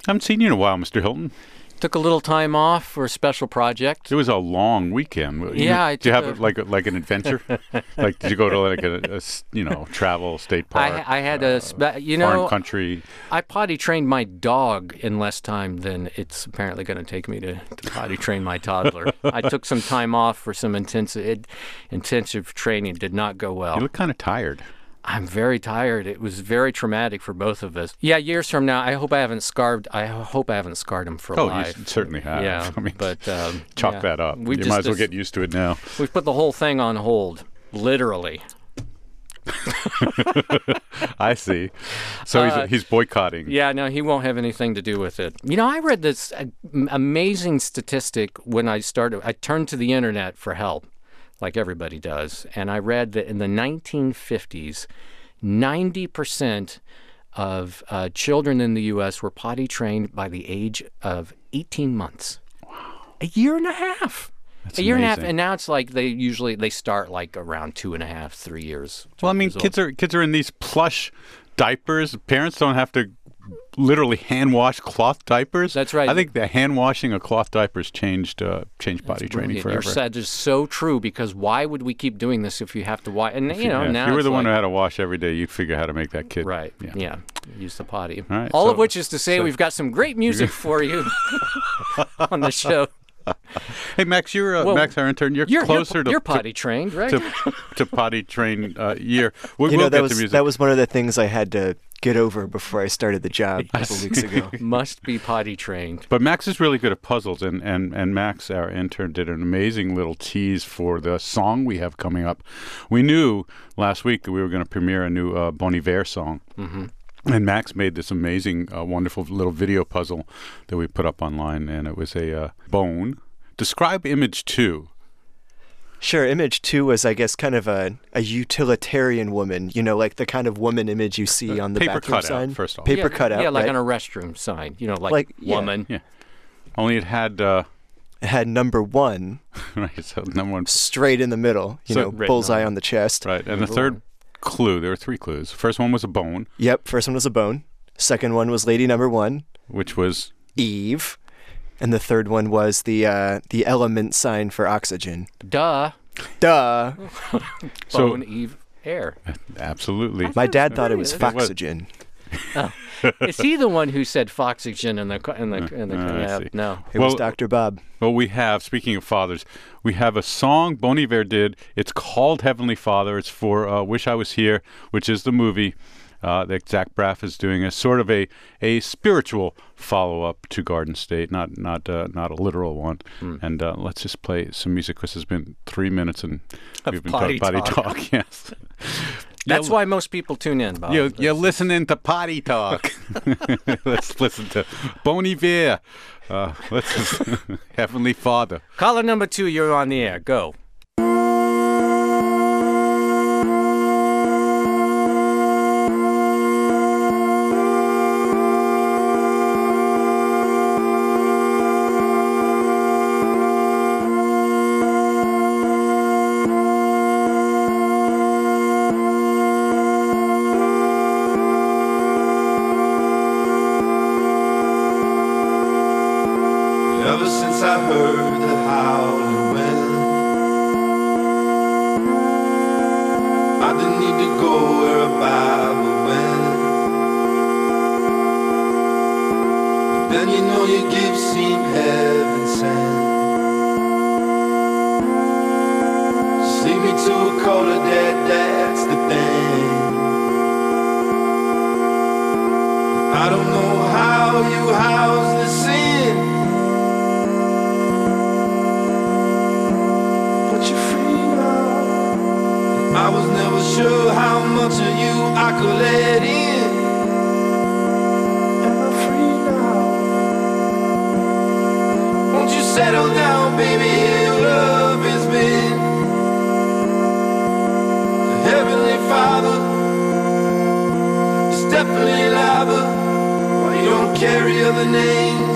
Haven't seen you in a while, Mr. Hilton. Took a little time off for a special project. It was a long weekend. Yeah, Did you have like an adventure? Like, did you go to like a travel state park? I had foreign country. I potty trained my dog in less time than it's apparently going to take me to potty train my toddler. I took some time off for some intensive training. Did not go well. You look kind of tired. I'm very tired. It was very traumatic for both of us. Yeah, years from now, I hope I haven't scarred him for life. You certainly have. Yeah, I mean, but chalk that up. You might as well get used to it now. We've put the whole thing on hold, literally. I see. So he's boycotting. Yeah, no, he won't have anything to do with it. I read this amazing statistic when I started. I turned to the internet for help, like everybody does. And I read that in the 1950s, 90% of children in the U.S. were potty trained by the age of 18 months. Wow. A year and a half. That's a year amazing. And a half. And now it's like they start like around 2.5, 3 years. Well, I mean, kids are in these plush diapers. Parents don't have to literally hand wash cloth diapers. That's right. I think the hand washing of cloth diapers changed potty training forever. That is so true, because why would we keep doing this if you have to wash? And now if you were the one who had to wash every day, you'd figure out how to make that kid. Right. Yeah. Use the potty. All right, All of which is to say, we've got some great music for you on the show. Hey, Max, Max, our intern. You're closer to... You're potty trained, right? To potty train year. That was one of the things I had to get over before I started the job a couple weeks ago. Must be potty trained. But Max is really good at puzzles, and Max, our intern, did an amazing little tease for the song we have coming up. We knew last week that we were going to premiere a new Bon Iver song. Mm-hmm. And Max made this amazing, wonderful little video puzzle that we put up online, and it was a bone. Describe Image 2. Sure. Image 2 was, I guess, kind of a utilitarian woman, like the kind of woman image you see on the bathroom sign. Cutout, first off. Paper cutout. Yeah, like right? on a restroom sign, like woman. Yeah. Only it had... It had number 1. Right, so number 1. Straight in the middle, bullseye on the chest. Right, and the third clue, there were 3 clues. First one was a bone. Yep, first one was a bone. Second one was lady number 1. Which was? Eve. And the third one was the element sign for oxygen. Duh. So, Eve, air. Absolutely. My dad thought it was foxygen. Oh. Is he the one who said foxygen in the No. It was Dr. Bob. Well, we have, speaking of fathers, we have a song Bon Iver did. It's called Heavenly Father. It's for Wish I Was Here, which is the movie that Zach Braff is doing as sort of a spiritual follow-up to Garden State, not a literal one. And let's just play some music, because it's been 3 minutes and we've been talking potty talk. Yes. That's why most people tune in, Bob. You're listening to potty talk. Let's listen to Bon Iver. Heavenly Father. Caller number 2, you're on the air. Go. Ever since I heard the howling wind, I didn't need to go where a Bible went. But then your gifts seem heaven sent. Just lead me to a colder dad, that's the thing. I don't know how you house the sin, I was never sure how much of you I could let in. Am I free now? Won't you settle down, baby? Your love has been. The Heavenly Father is definitely liable. Well, you don't carry other names.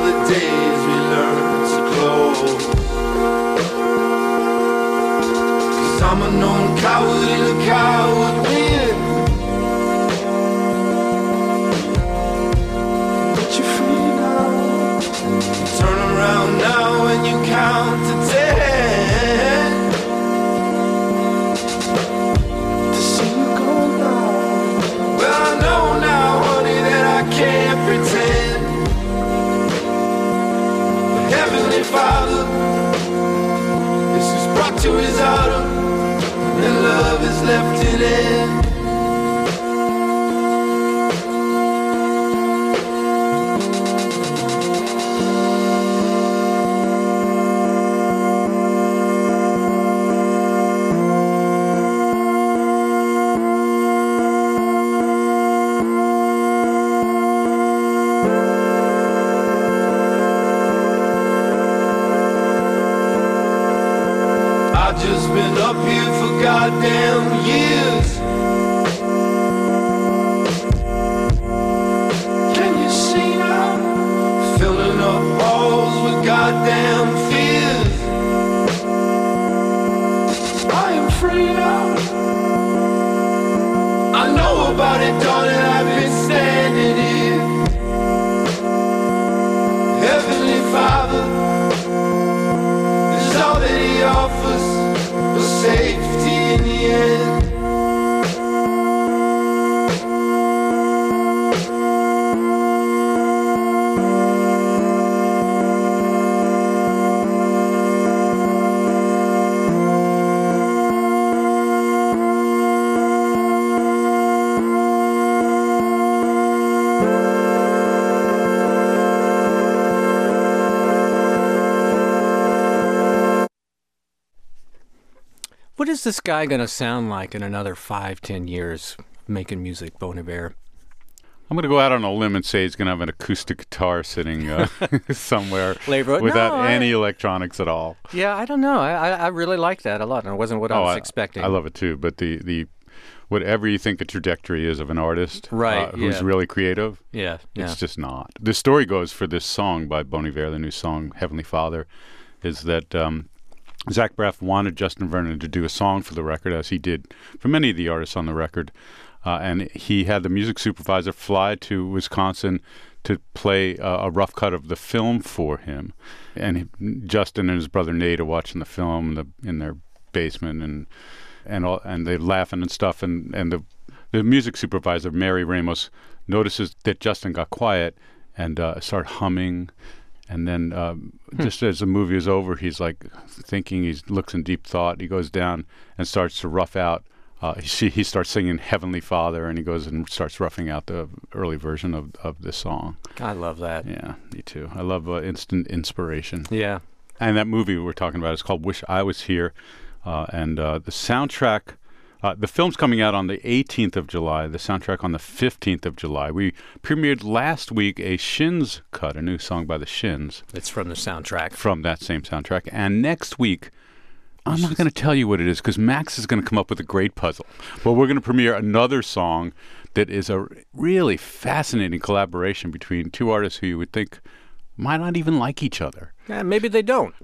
the days we learn to close. 'Cause I'm a known coward and a coward win. But you're free now. Turn around now and you count to 10 to see you go now. Well, I know now, honey, that I can't pretend. But Heavenly Father, this is brought to his autumn, and love is left in it. I've just been up here for goddamn years. Can you see now? Filling up halls with goddamn fears. I am free now. I know about it, darling, I've been standing here. Heavenly Father, this is all that he offers, for safety in the end. What is this guy going to sound like in another 5-10 years making music, Bon Iver? I'm going to go out on a limb and say he's going to have an acoustic guitar sitting somewhere Labor- without No, any electronics at all. Yeah, I don't know. I really like that a lot, and it wasn't what I was expecting. I love it too, but the whatever you think the trajectory is of an artist Right, who's yeah. really creative, Yeah, yeah. it's just not. The story goes for this song by Bon Iver, the new song Heavenly Father, is that Zach Braff wanted Justin Vernon to do a song for the record, as he did for many of the artists on the record. And he had the music supervisor fly to Wisconsin to play a rough cut of the film for him. And Justin and his brother Nate are watching the film in their basement, and they're laughing and stuff. And the music supervisor, Mary Ramos, notices that Justin got quiet and started humming. And then just as the movie is over, he's like thinking, he looks in deep thought. He goes down and starts to rough out. He starts singing Heavenly Father, and he goes and starts roughing out the early version of this song. I love that. Yeah, me too. I love instant inspiration. Yeah. And that movie we're talking about is called Wish I Was Here. And the soundtrack, the film's coming out on the 18th of July, the soundtrack on the 15th of July. We premiered last week a Shins cut, a new song by the Shins. It's from the soundtrack. From that same soundtrack. And next week, I'm not going to tell you what it is because Max is going to come up with a great puzzle. But we're going to premiere another song that is a really fascinating collaboration between two artists who you would think might not even like each other. Yeah, maybe they don't.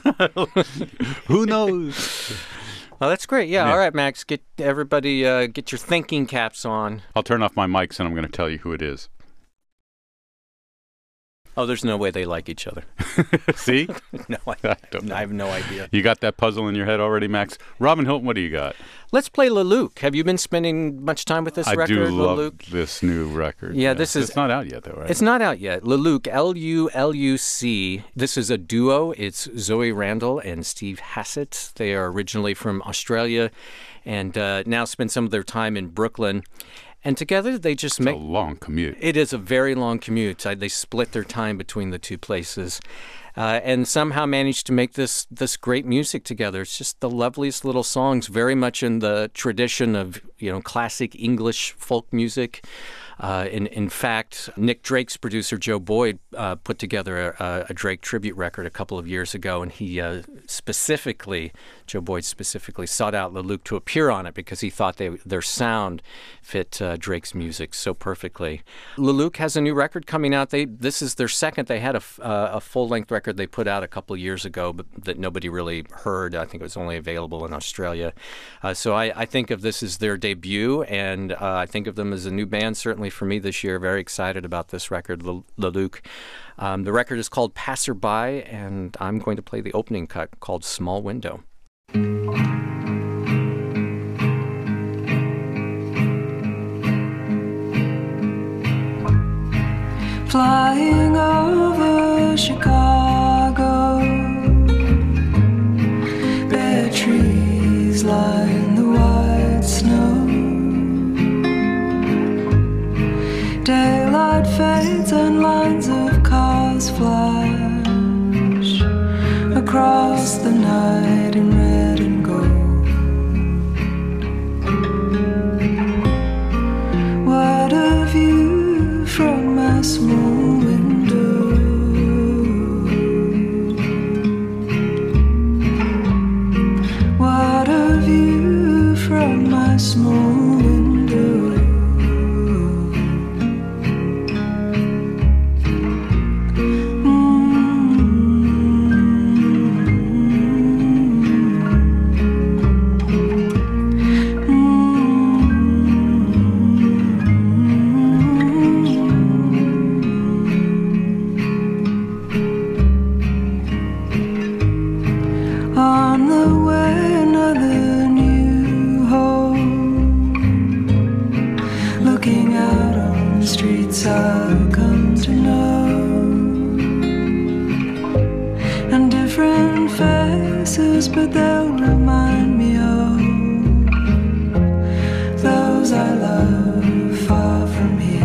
Who knows? Well, that's great. Yeah. Yeah. All right, Max. Get everybody, get your thinking caps on. I'll turn off my mics and I'm going to tell you who it is. Oh, there's no way they like each other. See? No, I don't know. I have no idea. You got that puzzle in your head already, Max? Robin Hilton, what do you got? Let's play LeLuc. Have you been spending much time with this record, I do love LeLuc? this new record. Yeah, this is... It's not out yet, though, right? It's not out yet. LeLuc, L-U-L-U-C. This is a duo. It's Zoe Randall and Steve Hassett. They are originally from Australia and now spend some of their time in Brooklyn. And together they just make... It's a long commute. It is a very long commute. They split their time between the two places. and somehow managed to make this great music together. It's just the loveliest little songs, very much in the tradition of classic English folk music. In fact, Nick Drake's producer, Joe Boyd, put together a Drake tribute record a couple of years ago, and he Joe Boyd specifically sought out LeLuc to appear on it because he thought their sound fit Drake's music so perfectly. LeLuc has a new record coming out. This is their second. They had a full-length record they put out a couple of years ago, but that nobody really heard. I think it was only available in Australia. So I think of this as their debut, and I think of them as a new band, certainly for me this year. Very excited about this record, LeLuc. The record is called Passerby, and I'm going to play the opening cut called Small Window. Flying over Chicago, bare trees line the white snow. Daylight fades and lines of cars flash across the night in red and gold. What a view from my small window. What a view from my small window. On the way, another new home. Looking out on the streets I've come to know, and different faces, but they'll remind me of those I love far from here.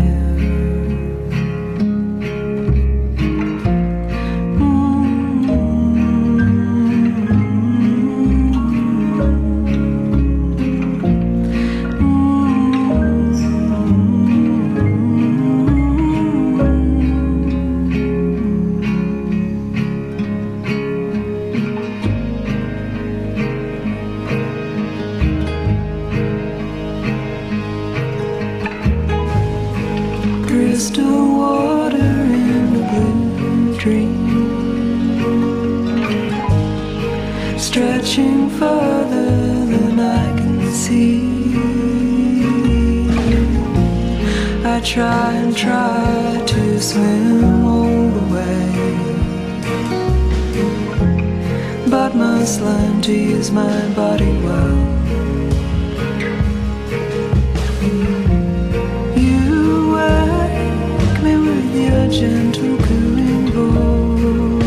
Crystal water in a blue dream, stretching further than I can see. I try and try to swim all the way, but must learn to use my body well. Your gentle cooling voice.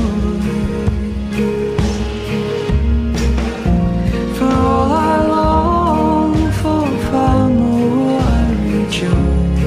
For all I long for, far more I rejoice.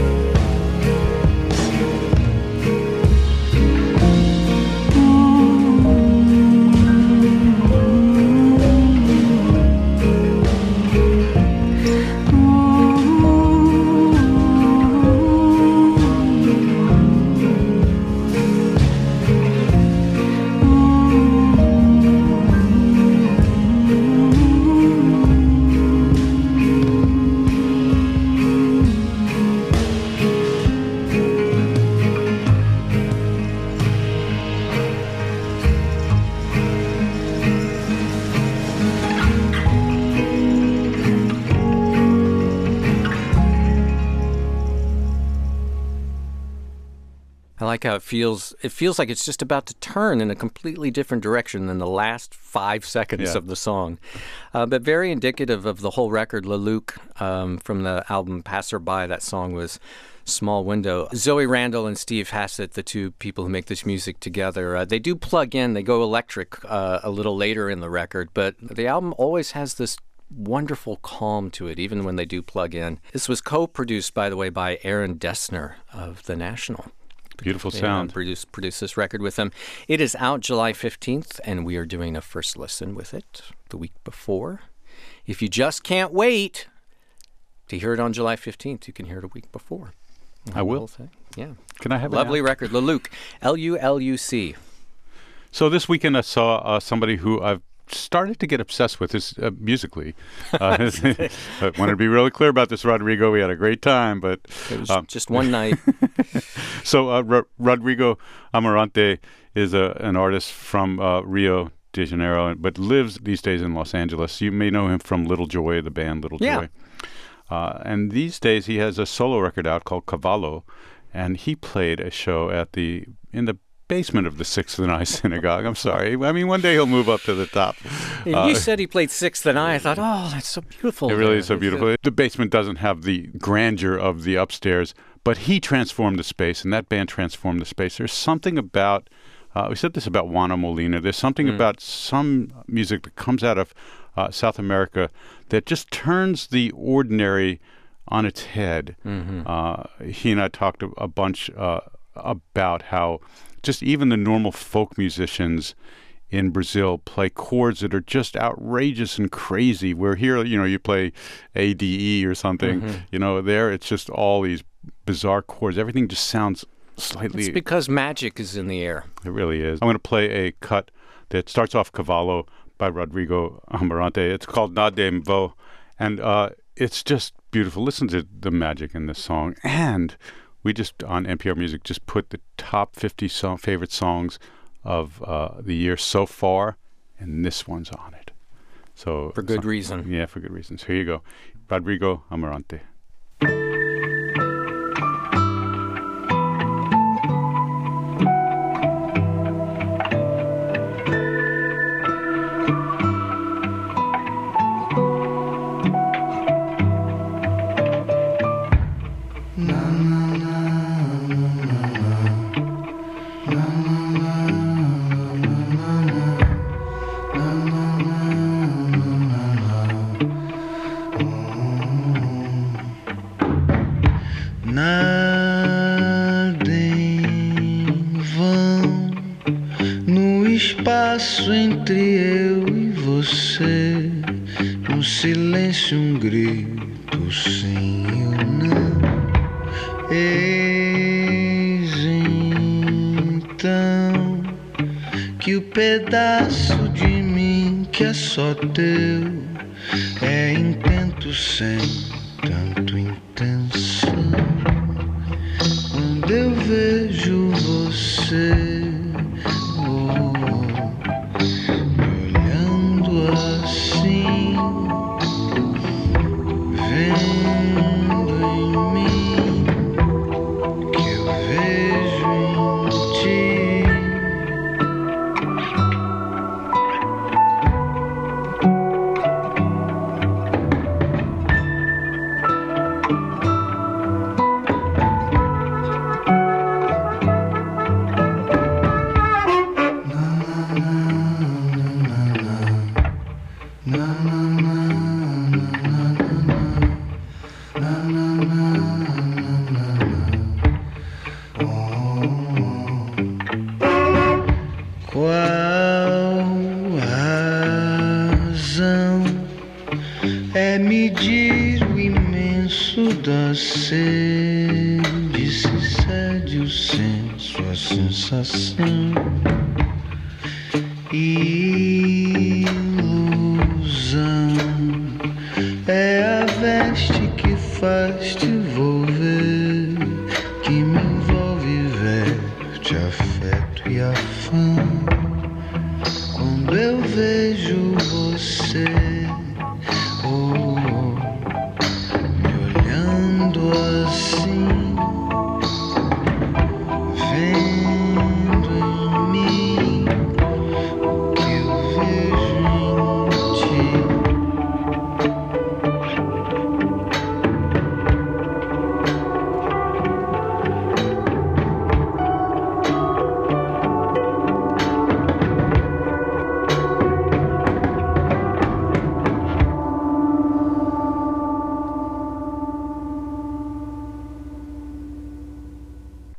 I like how it feels. It feels like it's just about to turn in a completely different direction than the last 5 seconds of the song. But very indicative of the whole record. LeLuc, from the album Passerby, that song was Small Window. Zoe Randall and Steve Hassett, the two people who make this music together, they do plug in. They go electric a little later in the record, but the album always has this wonderful calm to it, even when they do plug in. This was co-produced, by the way, by Aaron Dessner of The National. Beautiful sound. Produced this record with them. It is out July 15th, and we are doing a first listen with it the week before. If you just can't wait to hear it on July 15th, you can hear it a week before. I will. Yeah. Can I have Lovely record. Luluc. Luluc. So this weekend I saw somebody who I've started to get obsessed with musically. I wanted to be really clear about this, Rodrigo. We had a great time, but it was just one night. So Rodrigo Amarante is an artist from Rio de Janeiro, but lives these days in Los Angeles. You may know him from Little Joy, the band Little Joy. And these days he has a solo record out called Cavallo, and he played a show in the basement of the Sixth and I Synagogue. I'm sorry. I mean, one day he'll move up to the top. You said he played Sixth and I. I thought, oh, that's so beautiful. It really is so beautiful. The basement doesn't have the grandeur of the upstairs, but he transformed the space, and that band transformed the space. There's something about, we said this about Juana Molina, there's something about some music that comes out of South America that just turns the ordinary on its head. He and I talked a bunch about how just even the normal folk musicians in Brazil play chords that are just outrageous and crazy. Where here, you play ADE or something. There it's just all these bizarre chords. Everything just sounds slightly... It's because magic is in the air. It really is. I'm going to play a cut that starts off Cavallo by Rodrigo Amarante. It's called Nadem Vo, and it's just beautiful. Listen to the magic in this song. And we just, on NPR Music, just put the top 50 favorite songs of the year so far, and this one's on it. So for good reason. Yeah, for good reasons. Here you go. Rodrigo Amarante. Entre eu e você, no silêncio grito, sim ou não. Eis então que o pedaço de mim que é só teu é intento sem tanto intenção. Quando eu vejo você medir o imenso da sede, se cede o senso, a sensação, ilusão é a veste que faz te envolver, que me envolve, verte afeto e afã. Quando eu vejo você vendo em mim o que eu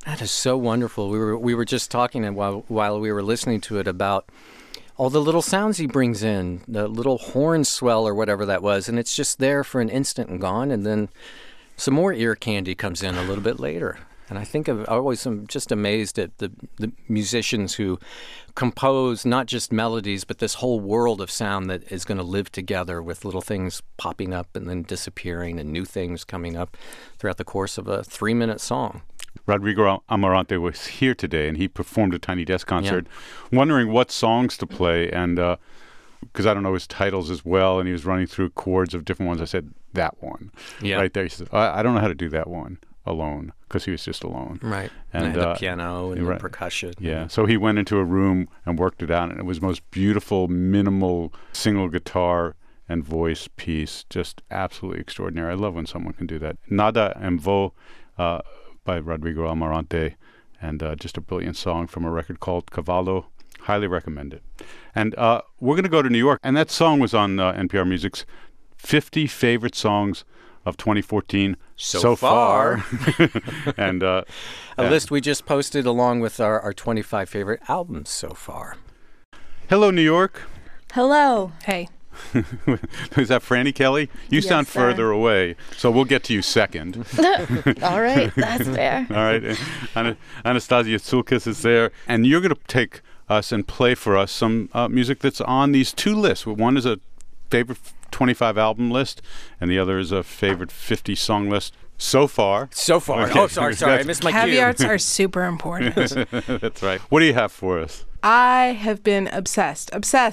That is so wonderful. We were just talking while we were listening to it about all the little sounds he brings in, the little horn swell or whatever that was, and it's just there for an instant and gone, and then some more ear candy comes in a little bit later. And I always am just amazed at the musicians who compose not just melodies, but this whole world of sound that is going to live together with little things popping up and then disappearing and new things coming up throughout the course of a 3-minute song. Rodrigo Amarante was here today, and he performed a Tiny Desk concert, wondering what songs to play, and because I don't know his titles as well, and he was running through chords of different ones. I said, that one. Right there. He said, I don't know how to do that one alone, because he was just alone. Right. And the piano and the percussion. Yeah. So he went into a room and worked it out, and it was the most beautiful, minimal, single guitar and voice piece. Just absolutely extraordinary. I love when someone can do that. Nada en Vo by Rodrigo Amarante, and just a brilliant song from a record called Cavallo. Highly recommend it. And we're going to go to New York, and that song was on NPR Music's 50 Favorite Songs of 2014 so far. And a list we just posted along with our 25 favorite albums so far. Hello, New York. Hello. Hey. Is that Franny Kelly? You sound further away, so we'll get to you second. All right, that's fair. All right. Anastasia Sulkis is there, and you're going to take us and play for us some music that's on these two lists. One is a favorite 25 album list, and the other is a favorite 50 song list. So far. Okay. Oh, sorry. I missed my cue. Caveats are super important. That's right. What do you have for us? I have been obsessed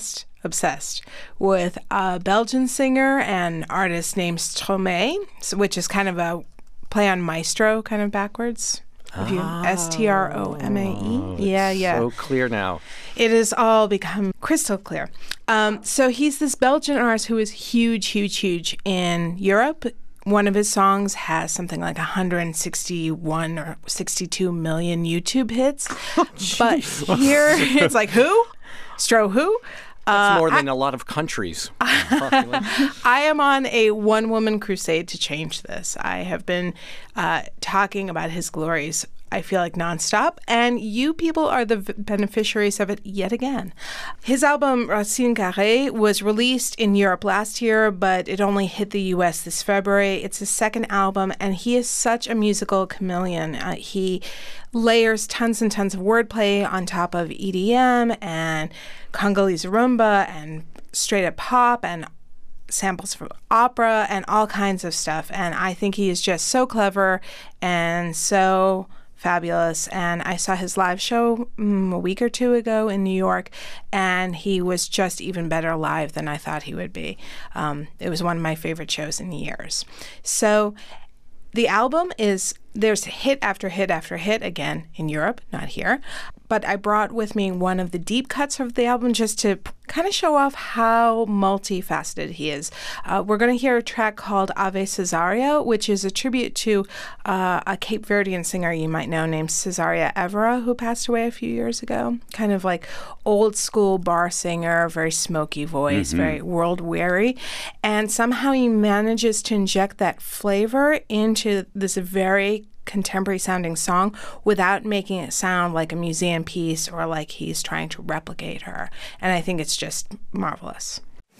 with a Belgian singer and artist named Stromae, which is kind of a play on maestro, kind of backwards. Stromae. Yeah. So clear now. It has all become crystal clear. So he's this Belgian artist who is huge in Europe. One of his songs has something like 161 or 62 million YouTube hits. But here it's like, who? Stro who? That's more than a lot of countries. I am on a one-woman crusade to change this. I have been talking about his glories, I feel like, nonstop, and you people are the beneficiaries of it yet again. His album, Racine Carrée, was released in Europe last year, but it only hit the U.S. this February. It's his second album, and he is such a musical chameleon. He layers tons and tons of wordplay on top of EDM and Congolese rumba and straight-up pop and samples from opera and all kinds of stuff. And I think he is just so clever and so fabulous. And I saw his live show a week or two ago in New York, and he was just even better live than I thought he would be. It was one of my favorite shows in years. So the album there's hit after hit after hit, again, in Europe, not here. But I brought with me one of the deep cuts of the album just to kind of show off how multifaceted he is. We're going to hear a track called Ave Cesaria, which is a tribute to a Cape Verdean singer you might know named Cesaria Evora, who passed away a few years ago. Kind of like old school bar singer, very smoky voice, very world-weary. And somehow he manages to inject that flavor into this very contemporary sounding song without making it sound like a museum piece or like he's trying to replicate her. And I think it's just marvelous.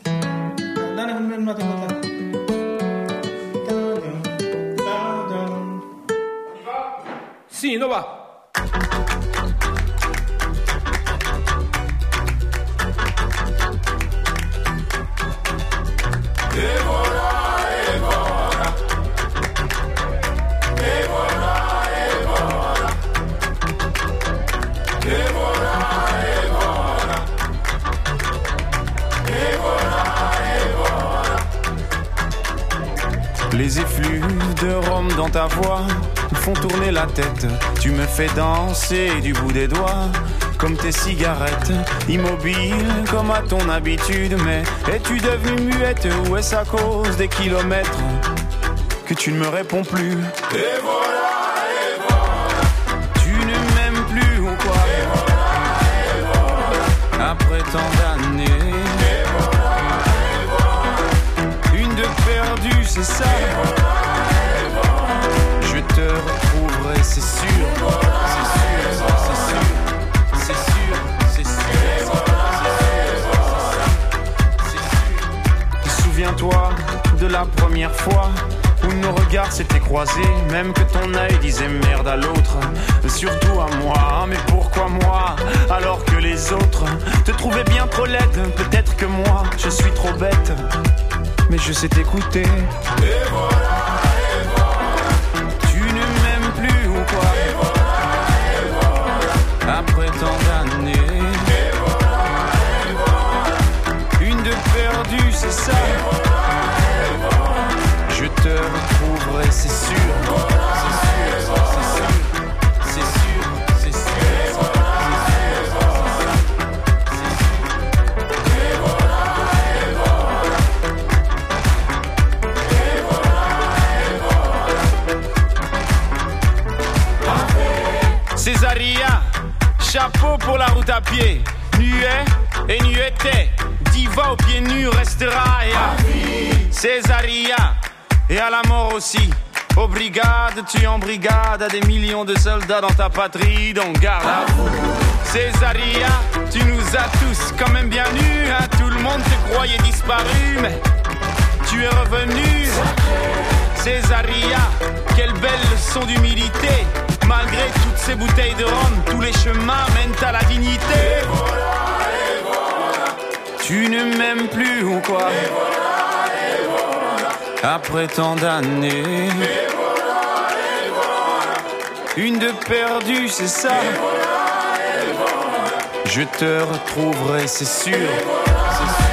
Sì, no va. Les effluves de rhum dans ta voix me font tourner la tête. Tu me fais danser du bout des doigts, comme tes cigarettes, immobile comme à ton habitude. Mais es-tu devenue muette ou est-ce à cause des kilomètres que tu ne me réponds plus? Et voilà, et voilà. Tu ne m'aimes plus ou quoi? Et voilà, et voilà. Après tant d'années, et voilà, et voilà. Une de perdue, c'est ça. Et voilà, et voilà. Je te retrouverai, c'est sûr. Et voilà. première fois où nos regards s'étaient croisés, même que ton œil disait merde à l'autre, surtout à moi. Mais pourquoi moi, alors que les autres te trouvaient bien trop laide? Peut-être que moi, je suis trop bête, mais je sais t'écouter. Et voilà, tu ne m'aimes plus ou quoi? Et voilà, après tant d'années. Et voilà, une de perdue, c'est ça. Je te retrouverai, c'est sûr. Césaria, chapeau pour la route à pied. Nuet et nueté, diva aux pieds nus restera. Et à Césaria, et à la mort aussi. Aux brigades, tu en brigade à des millions de soldats dans ta patrie, donc garde à vous. Césaria, tu nous as tous quand même bien nus, hein. Tout le monde te croyait disparu, mais tu es revenu. Césaria, quelle belle leçon d'humilité. Malgré toutes ces bouteilles de rhum, tous les chemins mènent à la dignité. Et voilà, tu ne m'aimes plus ou quoi? Et voilà, après tant d'années. Et voilà, une de perdue, c'est ça. Et voilà, je te retrouverai, c'est sûr. Et voilà, c'est sûr.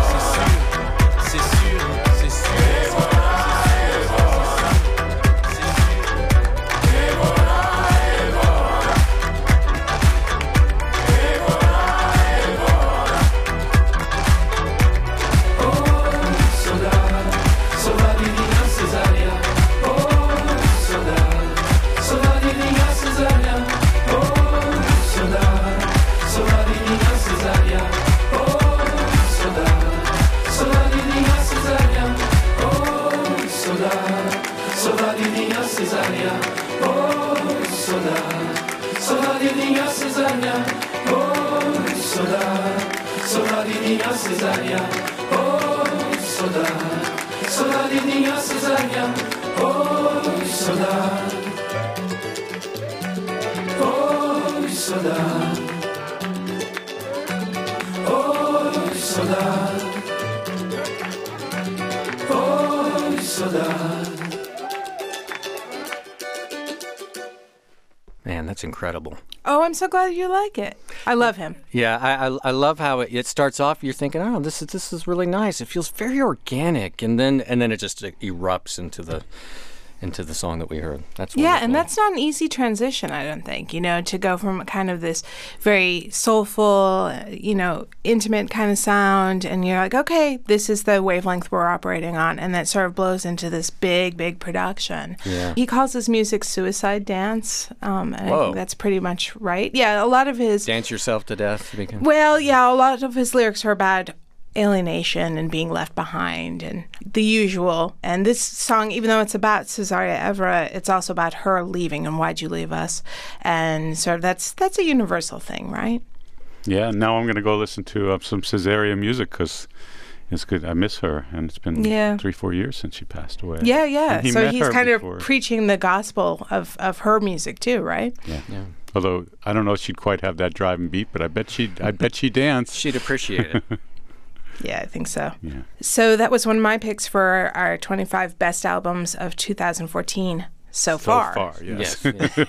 Man, that's incredible. Oh, I'm so glad you like it. I love him. Yeah, I love how it starts off. You're thinking, oh, this is really nice. It feels very organic, and then it just erupts into the song that we heard. That's wonderful. Yeah, and that's not an easy transition, I don't think, to go from kind of this very soulful, intimate kind of sound, and you're like, okay, this is the wavelength we're operating on, and that sort of blows into this big, big production. Yeah. He calls his music suicide dance, and I think that's pretty much right. Yeah, a lot of his... Dance yourself to death. Well, yeah, a lot of his lyrics are about alienation and being left behind and the usual. And this song, even though it's about Cesaria Evora, it's also about her leaving and why'd you leave us? And sort of that's a universal thing, right? Yeah, now I'm going to go listen to some Cesaria music because it's good. I miss her, and it's been 3-4 years since she passed away. Yeah. So he's kind before. of preaching the gospel of her music too, right? Yeah. Although I don't know if she'd quite have that driving beat, but I bet she'd dance. She'd appreciate it. Yeah, I think so. Yeah. So that was one of my picks for our 25 best albums of 2014 so far. So far, yes.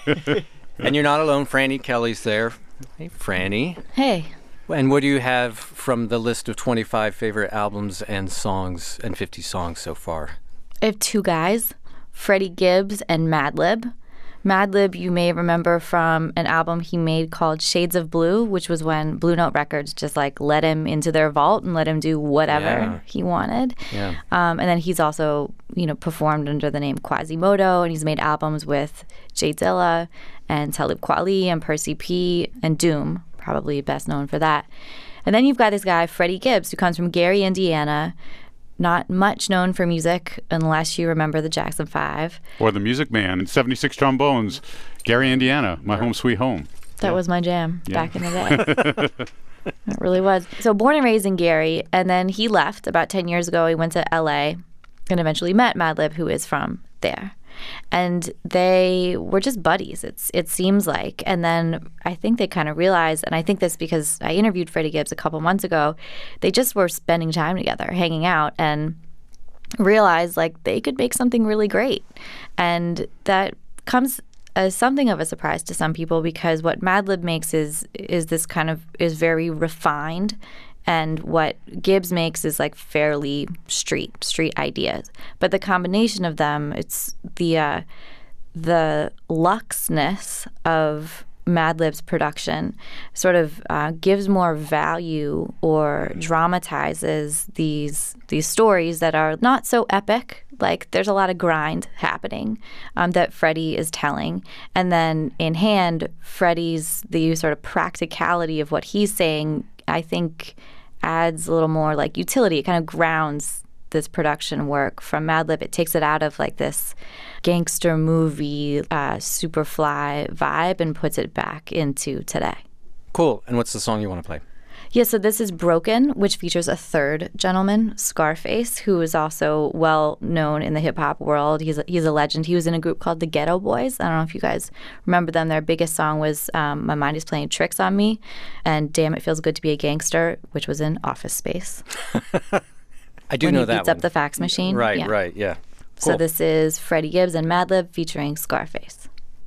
And you're not alone. Franny Kelly's there. Hey, Franny. Hey. And what do you have from the list of 25 favorite albums and songs and 50 songs so far? I have two guys, Freddie Gibbs and Madlib. Madlib, you may remember from an album he made called Shades of Blue, which was when Blue Note Records just let him into their vault and let him do whatever he wanted. Yeah. And then he's also, performed under the name Quasimodo, and he's made albums with Jay Dilla and Talib Kweli and Percy P and Doom, probably best known for that. And then you've got this guy, Freddie Gibbs, who comes from Gary, Indiana. Not much known for music unless you remember the Jackson 5. Or the Music Man and 76 Trombones, Gary, Indiana, my home sweet home. That was my jam back in the day. It really was. So born and raised in Gary, and then he left about 10 years ago. He went to L.A., and eventually met Madlib, who is from there. And they were just buddies, it seems like. And then I think they kind of realized, and I think this because I interviewed Freddie Gibbs a couple months ago, they just were spending time together, hanging out, and realized like they could make something really great. And that comes as something of a surprise to some people, because what Madlib makes is this kind of is very refined, and what Gibbs makes is like fairly street ideas. But the combination of them, it's the luxness of Madlib's production sort of gives more value or dramatizes these stories that are not so epic. Like there's a lot of grind happening that Freddie is telling, and then in hand, Freddie's the sort of practicality of what he's saying, I think, adds a little more like utility. It kind of grounds this production work from Madlib. It takes it out of like this gangster movie, Superfly vibe and puts it back into today. Cool. And what's the song you want to play? Yeah, so this is Broken, which features a third gentleman, Scarface, who is also well known in the hip-hop world. He's a legend. He was in a group called the Ghetto Boys. I don't know if you guys remember them. Their biggest song was My Mind Is Playing Tricks on Me, and Damn It Feels Good to Be a Gangster, which was in Office Space. I do know that one. When he beats up the fax machine. Right, yeah. Cool. So this is Freddie Gibbs and Madlib featuring Scarface.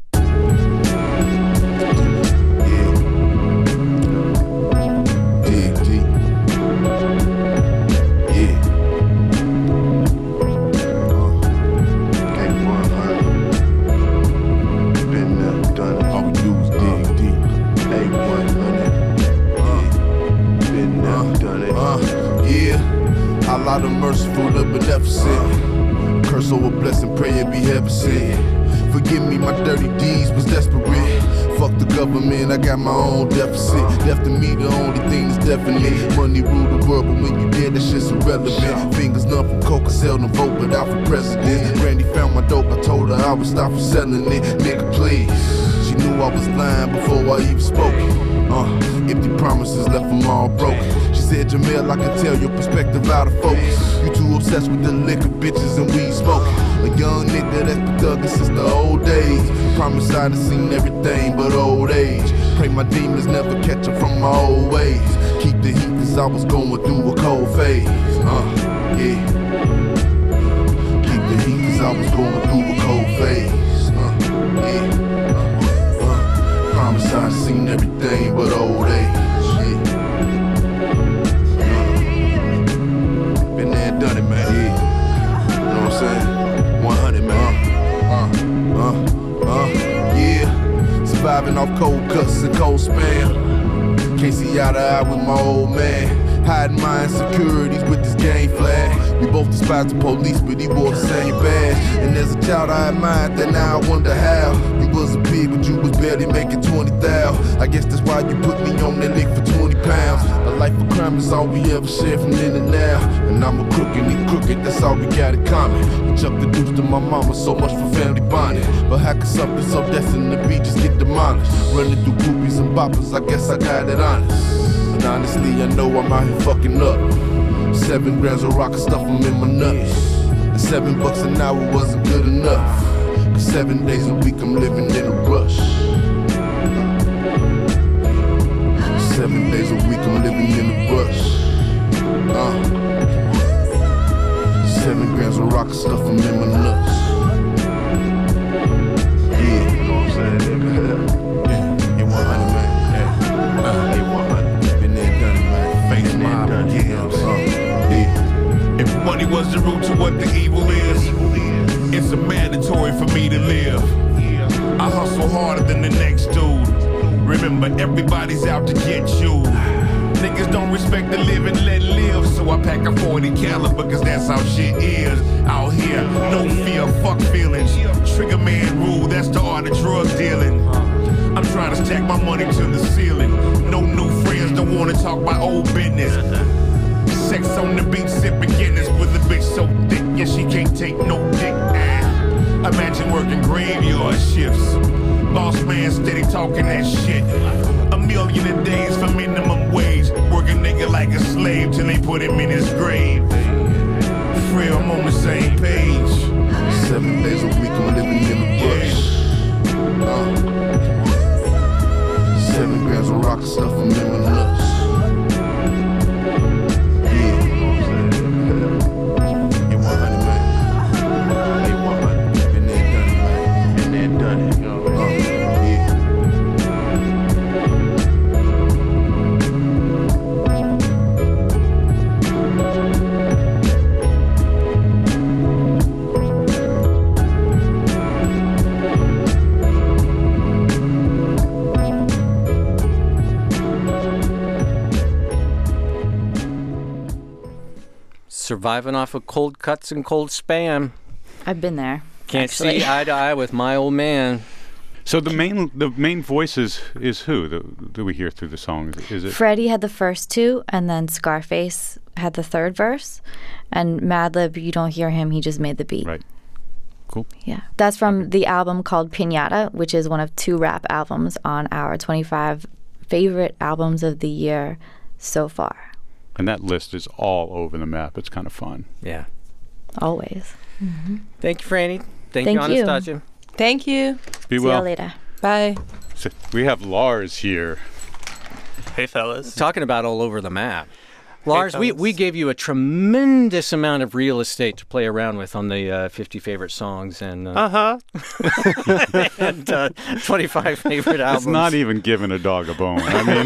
Allah the merciful, the beneficent. Curse over blessing, pray it be heaven sent. Forgive me, my dirty deeds was desperate. Fuck the government, I got my own deficit. Left to me, the only thing that's definite. Money rule the world, but when you dead, that shit's irrelevant. Fingers numb from coke, I seldom vote, but out for president. Randy found my dope, I told her I would stop from selling it. Nigga, please. She knew I was lying before I even spoke it. Empty promises left them all broken. She said, Jamel, I can tell your perspective out of focus. You too obsessed with the liquor, bitches, and weed smoking. A young nigga that's been thugging since the old days. Promise I'd have seen everything but old age. Pray my demons never catch up from my old ways. Keep the heat cause I was going through a cold phase. Yeah. Keep the heat cause I was going through a cold phase. Yeah. Promise I'd seen everything but old age. Been there, done it, man. Yeah. You know what I'm saying? 100, man. Yeah. Surviving off cold cuts and cold spam. Can't see eye to eye with my old man. Hiding my insecurities with this gang flag. We both despised the police, but he wore the same badge. And as a child I admired that, now I wonder how. You was a pig, but you was barely making 20,000. I guess that's why you put me on that lick for 20 pounds. A life of crime is all we ever share from then and now. And I'm a crook and he crooked, that's all we got in common. We chucked the deuce to my mama, so much for family bonding. But how could something so destined to be just get demolished? Running through groupies and boppers, I guess I got it honest. And honestly, I know I'm out here fucking up. 7 grams of rock and stuff them in my nuts. And $7 an hour wasn't good enough. Cause 7 days a week I'm living in a rush. 7 days a week I'm living in a rush. 7 grams of rock and stuff them in my nuts. Yeah, you know what I'm saying, nigga? Yeah, you 100, man. Yeah, you 100. Been there, done it, man. Face mob, yeah. If money was the root to what the evil is, it's a mandatory for me to live. I hustle harder than the next dude. Remember, everybody's out to get you. Niggas don't respect the living, let live. So I pack a 40 caliber, cause that's how shit is. Out here, no fear, fuck feelings. Trigger man rule, that's the art of drug dealing. I'm trying to stack my money to the ceiling. No new friends, don't wanna talk about old business. Sex on the beach, sipping Guinness with a bitch so thick, yeah, she can't take no dick. Imagine working graveyard shifts. Boss man steady talking that shit. $1 million a day for minimum wage. Work a nigga like a slave till they put him in his grave. crib, I'm on the same page. 7 days a week, I'm living in the bush. 7 grams of rock stuff, I'm in my nuts. You 100, man. Hey, 100. Been there, done it, man. Been there, done it. Yeah. Surviving off of cold cuts and cold spam. I've been there. Can't actually. see eye to eye with my old man. So the main voices is who do we hear through the songs? Is it Freddie had the first two, and then Scarface had the third verse. And Madlib, you don't hear him, he just made the beat. right? Cool. Yeah. That's from the album called Piñata, which is one of 2 rap albums on our 25 favorite albums of the year so far. And that list is all over the map. It's kind of fun. Yeah. Always. Thank you, Franny. Thank Thank you, you. Anastasia. Thank you. Be See well. you later. Bye. So we have Lars here. Hey, fellas. Talking about all over the map. Lars, fellas. we gave you a tremendous amount of real estate to play around with on the 50 favorite songs and, and 25 favorite albums. It's not even giving a dog a bone. I mean,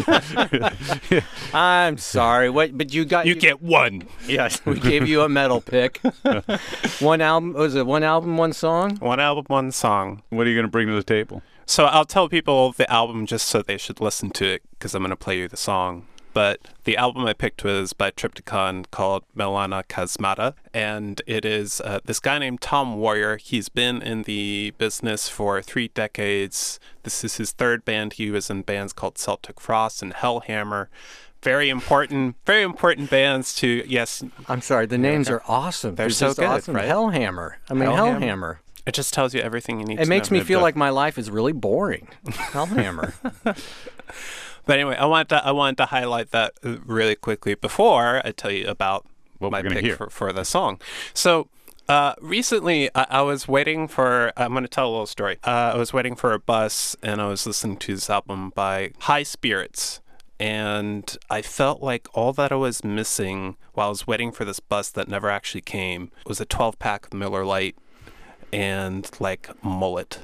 I'm sorry. But you got... You get one. Yes, we gave you a medal pick. One album, was it one album, one song? One album, one song. what are you going to bring to the table? So I'll tell people the album just so they should listen to it because I'm going to play you the song. But the album I picked was by Triptychon called Melana Kazmata. And it is this guy named Tom Warrior. He's been in the business for 3 decades. This is his 3rd band. He was in bands called Celtic Frost and Hellhammer. Very important bands to, yes. I'm sorry, the names are awesome. They're so just good, awesome. right? Hellhammer. Hellhammer. It just tells you everything you need to know. It makes me They've feel done. like my life is really boring. Hellhammer. But anyway, I wanted to highlight that really quickly before I tell you about What my we're gonna pick hear. for the song. So recently, I was waiting for. I'm going to tell a little story. I was waiting for a bus, and I was listening to this album by High Spirits. And I felt like all that I was missing while I was waiting for this bus that never actually came was a 12-pack of Miller Lite and like mullet.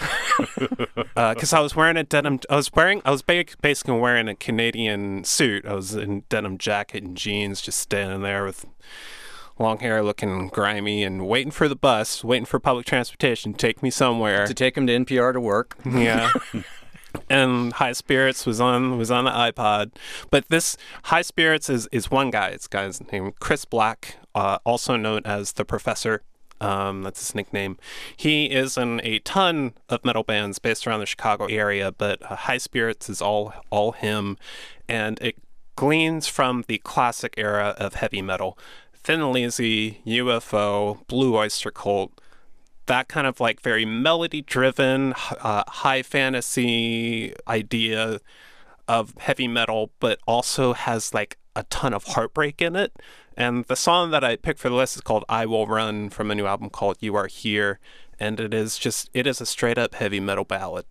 Because I was wearing a denim. I was basically wearing a Canadian suit. I was in denim jacket and jeans, just standing there with long hair, looking grimy, and waiting for the bus, waiting for public transportation to take me somewhere. To take him to NPR to work. Yeah. And High Spirits was on the iPod. But this High Spirits is one guy. It's a guy named Chris Black, also known as The Professor. That's his nickname. He is in a ton of metal bands based around the Chicago area, but High Spirits is all him. And it gleans from the classic era of heavy metal. Thin Lizzy, UFO, Blue Oyster Cult. That kind of like very melody-driven, high fantasy idea of heavy metal, but also has like a ton of heartbreak in it. And the song that I picked for the list is called I Will Run from a new album called You Are Here. And it is a straight up heavy metal ballad.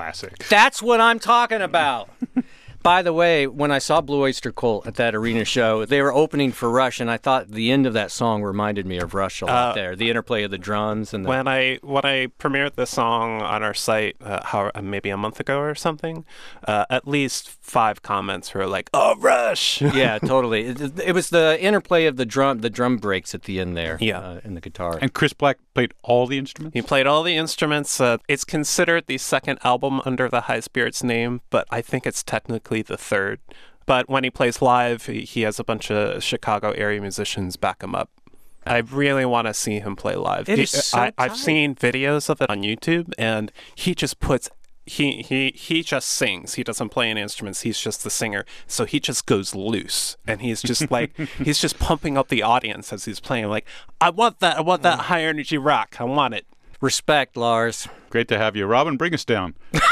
classic. That's what I'm talking about. By the way, when I saw Blue Oyster Cult at that arena show, they were opening for Rush, and I thought the end of that song reminded me of Rush a lot there. The interplay of the drums. And when I premiered this song on our site, maybe a month ago or something, at least 5 comments were like, "Oh, Rush!" Yeah, totally. It was the interplay of the drum breaks at the end there. Yeah, and the guitar. And Chris Black played all the instruments? He played all the instruments. It's considered the second album under the High Spirits name, but I think it's technically the third. But when he plays live, he has a bunch of Chicago area musicians back him up. I really want to see him play live. It is so I've seen videos of it on YouTube, and he just puts he just sings. He doesn't play any instruments. He's just the singer. So he just goes loose, and he's just like he's just pumping up the audience as he's playing. Like, I want that high energy rock. I want it. Respect, Lars. Great to have you. Robin, bring us down.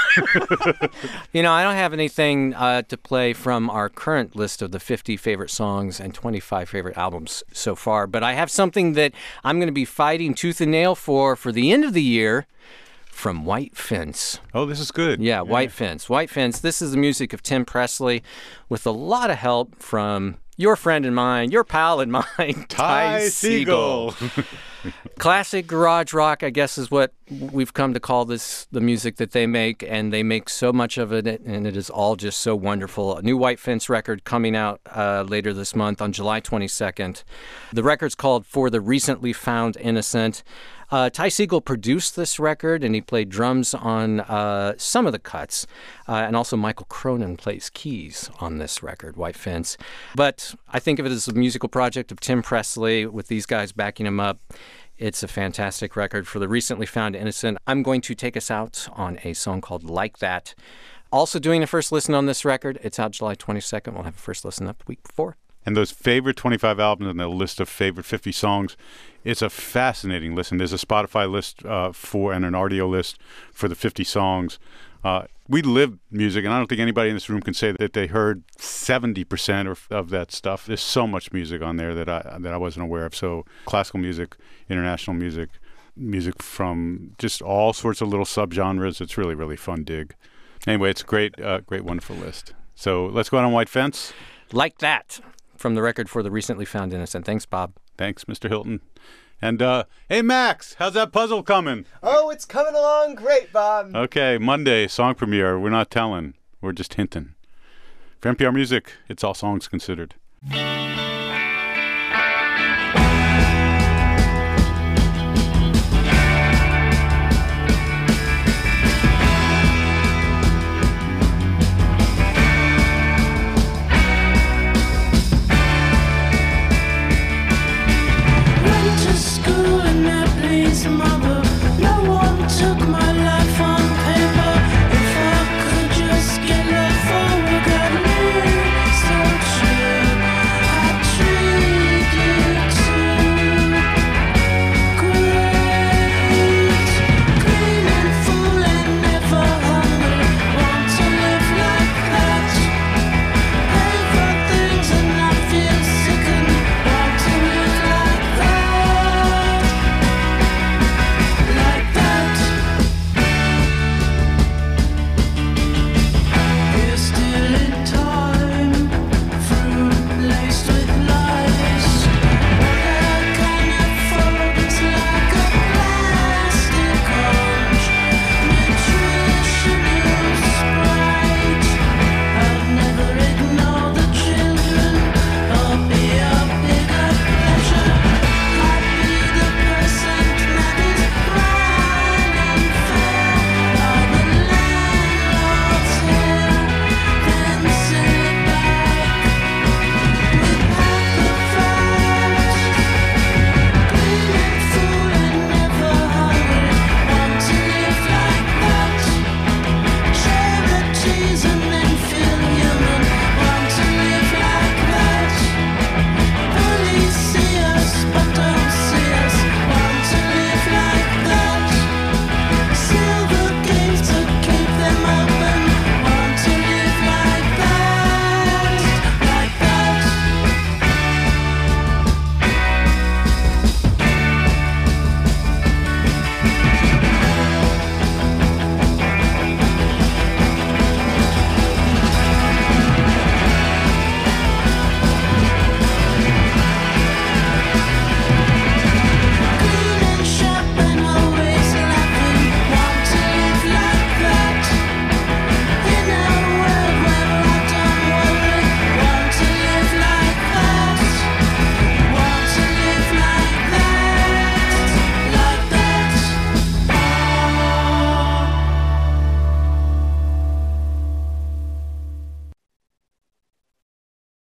You know, I don't have anything to play from our current list of the 50 favorite songs and 25 favorite albums so far, but I have something that I'm going to be fighting tooth and nail for the end of the year from White Fence. Oh, this is good. Yeah, White Fence. White Fence. This is the music of Tim Presley with a lot of help from your friend and mine, your pal and mine, Ty Segall. Classic garage rock, I guess, is what we've come to call this, the music that they make, and they make so much of it, and it is all just so wonderful. A new White Fence record coming out later this month on July 22nd. The record's called For the Recently Found Innocent. Ty Segall produced this record, and he played drums on some of the cuts. And also Michael Cronin plays keys on this record, White Fence. But I think of it as a musical project of Tim Presley with these guys backing him up. It's a fantastic record. For the Recently Found Innocent, I'm going to take us out on a song called Like That. Also doing a first listen on this record. It's out July 22nd. We'll have a first listen up the week before. And those favorite 25 albums and the list of favorite 50 songs, it's a fascinating listen. There's a Spotify list and an RDO list for the 50 songs. We live music, and I don't think anybody in this room can say that they heard 70% of that stuff. There's so much music on there that I wasn't aware of. So classical music, international music, music from just all sorts of little subgenres. It's really, really fun dig. Anyway, it's a great, wonderful list. So let's go out on White Fence. Like That, from the record For the Recently Found Innocent. Thanks, Bob. Thanks, Mr. Hilton. And, hey, Max, how's that puzzle coming? Oh, it's coming along great, Bob. Okay, Monday, song premiere. We're not telling. We're just hinting. For NPR Music, it's All Songs Considered.